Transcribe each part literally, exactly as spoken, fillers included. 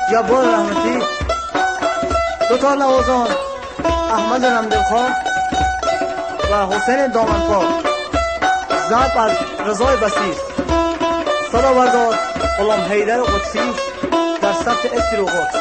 جبار رحمتی، دو تا نوازان احمد نمدلخان و حسین دامنپا، ضبط از رضای بصیر، صدا بردار غلام حیدر قدسی در ثبت استروقات.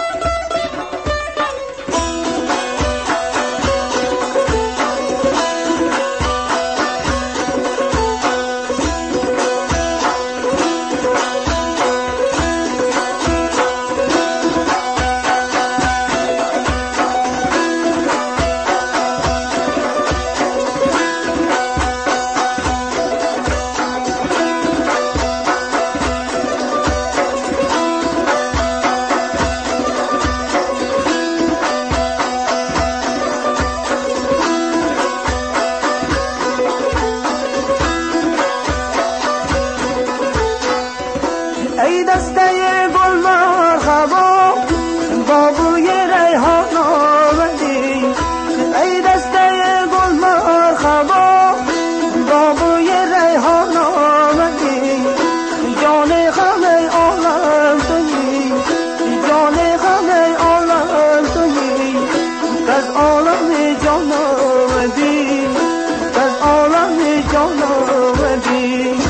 ای دسته گل مرحبا بابوی ریحان آمدی، ای دسته گل مرحبا بابوی ریحان آمدی، جان غم عالم تویی، جان غم عالم تویی، از عالم جان آمدی، از عالم جان آمدی.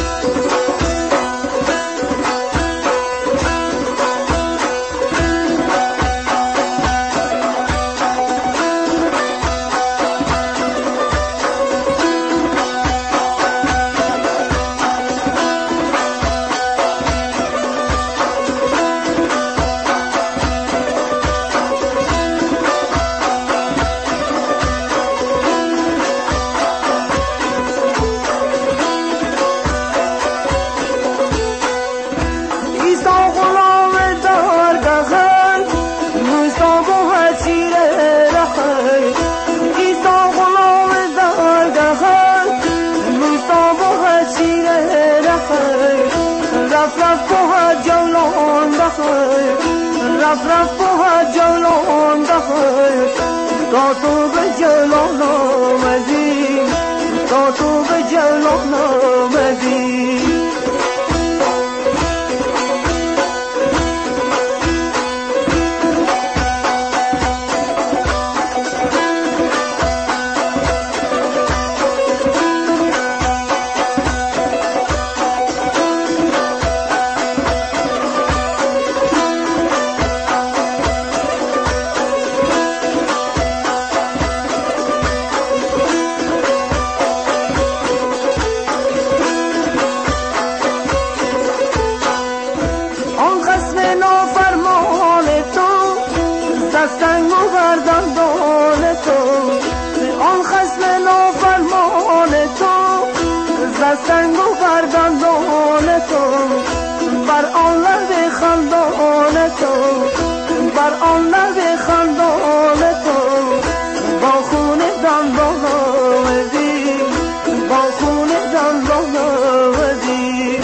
رف رف با جلال بخیر تا تو به جلال آمدی، تا تو به جلال آمدی. دستنگ و گردندان تو، آن خصم نافرمان تو، دستنگ و گردندان تو، بر آن لب خندان تو، بر آن لب خندان تو، با خون دندان آمدی، با خون دندان آمدی.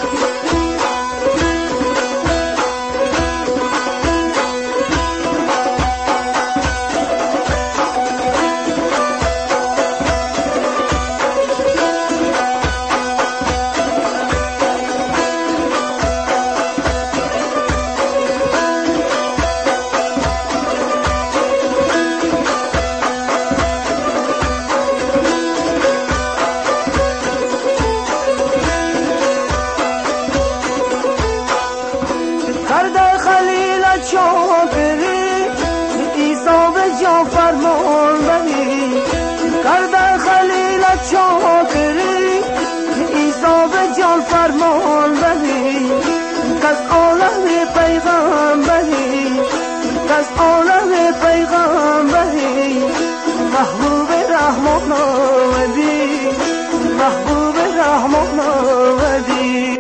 کرده خلیل چاکری عیسی به جا فرمان بری، کرده خلیل چاکری عیسی به جا فرمان بری، کس عالم پیغمبری، کس عالم پیغمبری، محبوب رحمان آمدی، محبوب رحمان آمدی.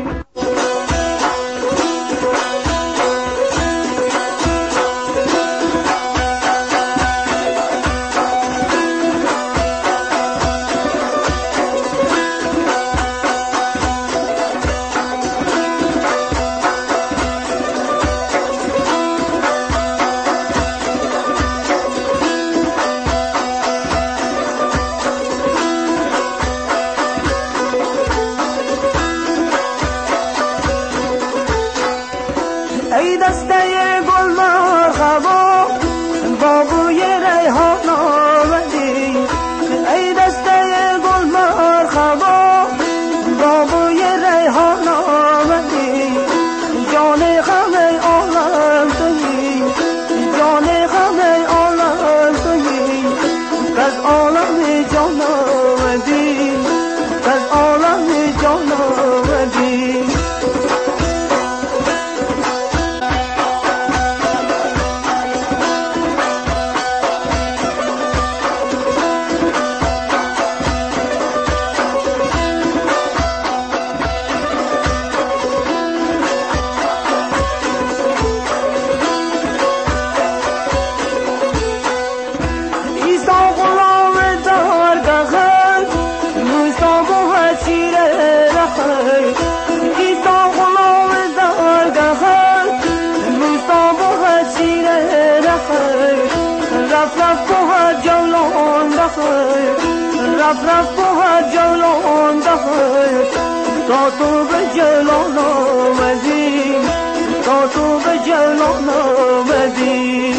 زیر نخیر رف رف با هر جولان بخیر رف رف با هر جولان بخیر تا تو به جلال آمدی تا تو به جلال آمدی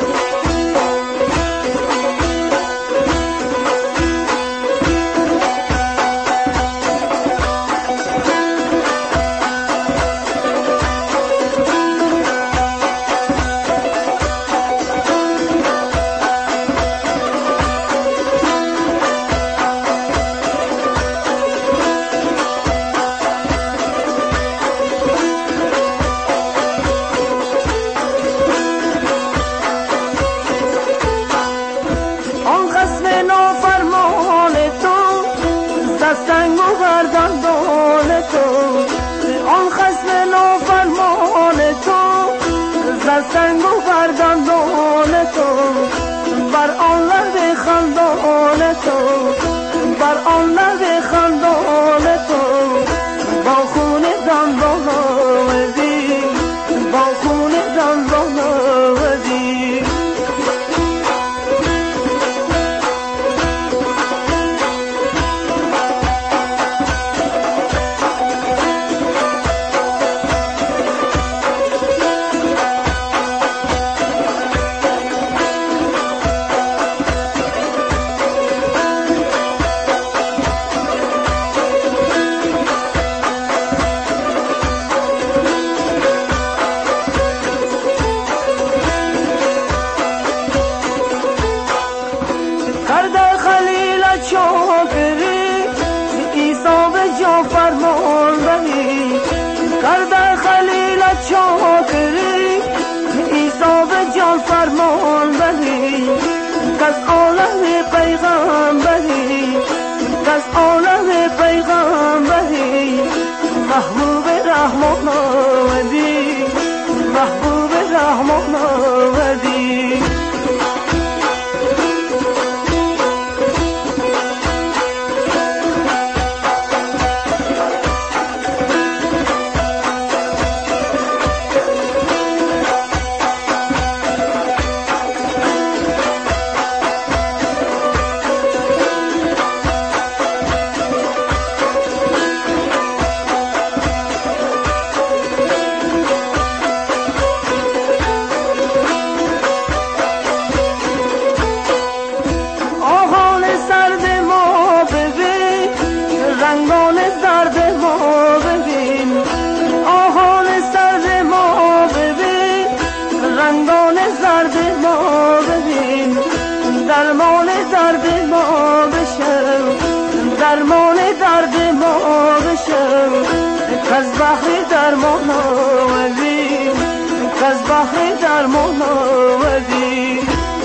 سنگ و گردندان تو آن خصم نافرمان تو زد سنگ و گردندان تو بر آن لب خندان تو بر آن لب خندان تو با خون دندان آمدی با خون دندان آمدی فرمان بری کرده خلیلت شاکری عیسی به جان فرمان بری کس عالم پیغمبری کس عالم پیغمبری محبوب رحمان آمدی محبوب رحمان آمدی رنگان زرد ما ببین آهان سرد ما ببین رنگان زرد ما ببین درمان درد ما بشم درمان درد ما بشم کز بحر درمان آمدی کز بحر درمان آمدی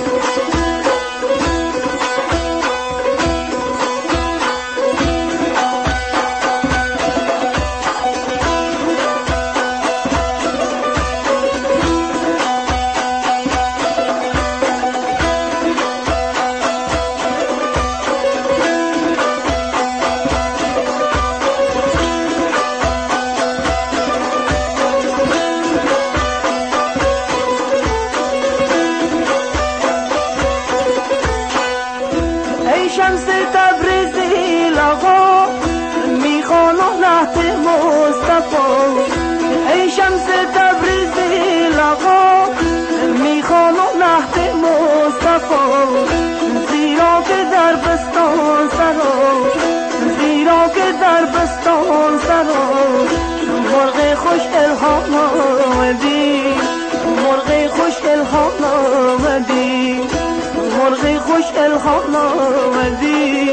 شمس تبریزی لغا میخوانم نهت مصطفی ای شمس تبریزی لغا میخوانم نهت مصطفی زیرا که در بستان سرا زیرا که در بستان سرا مرغ خوش الهام آمدی مرغ خوش الهام آمدی مرغ خوش الهام آمدی